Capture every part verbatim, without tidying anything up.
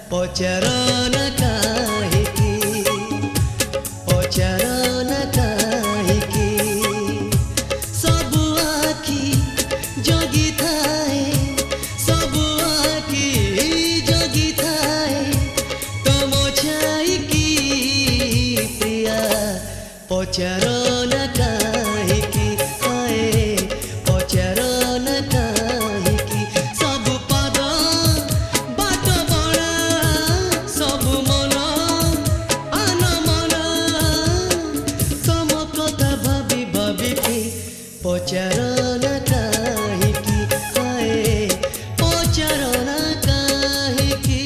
पचारन काहेकी पचारन काहेकी सबु आखि जगी थाए सबु आखि जगी थाए तम छाईकी प्रिया पचारन काहेकी आए पचारन काहेकी सबु पाद बाट बड़ा सबु मन आन मन तम कथा भाबी भाबिकी पचारन काहेकी आए पचारन काहेकी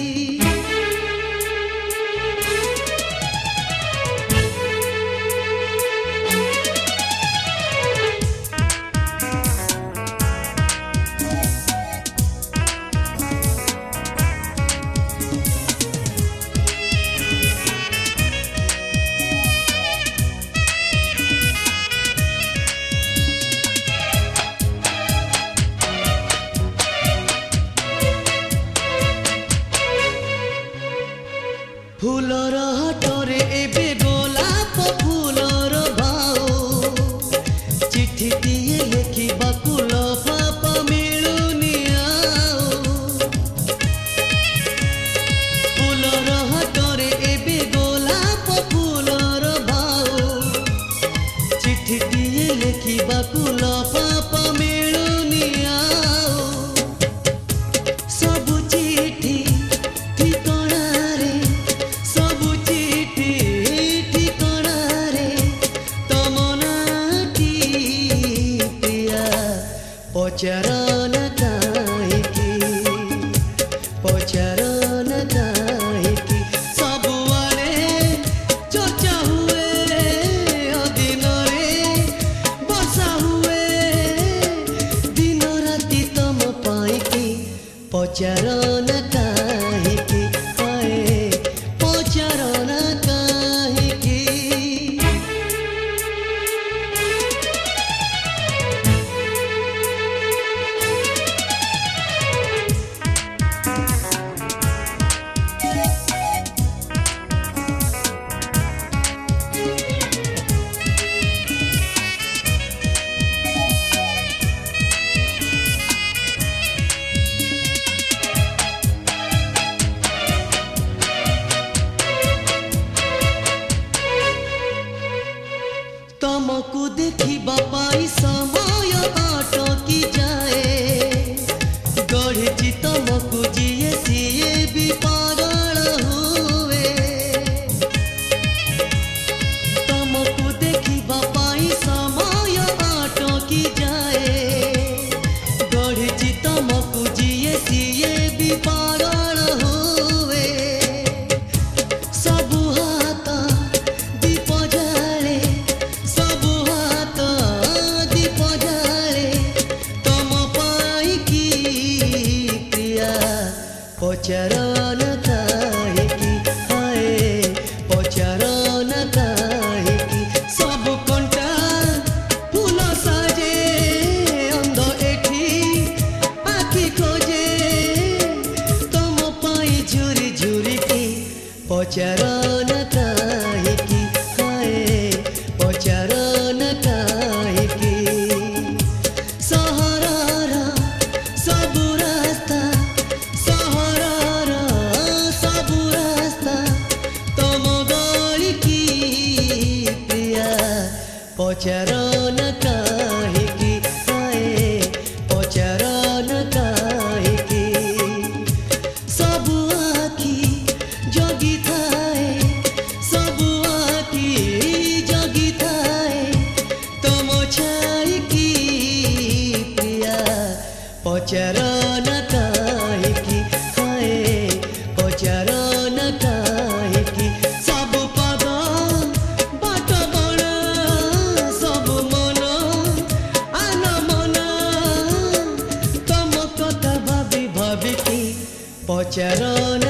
फूलर हाटरे एबे गोलाप फूलर भाव चिठी दिए लेखिबा लफाफ मिलुनी फूलर हाटरे एबे गोलाप फूलर भाव चिठी दिए लेखिबा लफाफ मिलुनी सबु चिठी पचारन काहेकी पचारन काहेकी सबुआरे चर्चा हुए दिन रे बसा हुए दिन राति तम पाईकी पचारन काहेकी आए पचारन काहेकी तमको देखिबा पाई समय अटकी जाए गढ़ी तमको जिए सिए भी पागल हुए तमको देखिबा पाई समय अटकी जाए गढ़ी तमको जिए सिए भी पागल हुए सबु हाथ दीप जाले सबु हाथ दीप जाले तम पाईकी प्रिया पचारन काहेकी आए पचारन काहेकी सबु कंटा फूल साजे अंध एठी आखि खोजे तम पाई झुरी झुरी की पचारन काहेकी आए पचारन काहेकी सहरर सबु रास्ता सहरर सबु रास्ता तम गलिकी प्रिया पचारन काहेकी आए पचारन काहेकी सबु आखि जगी थाए सबु आखि जगी थाए तम छाईकी प्रिया पचारन काहेकी आए पचारन काहेकी सबु पाद बाट बड़ा सबु मन आन मन तम कथा भाबी भाबिकी पचारन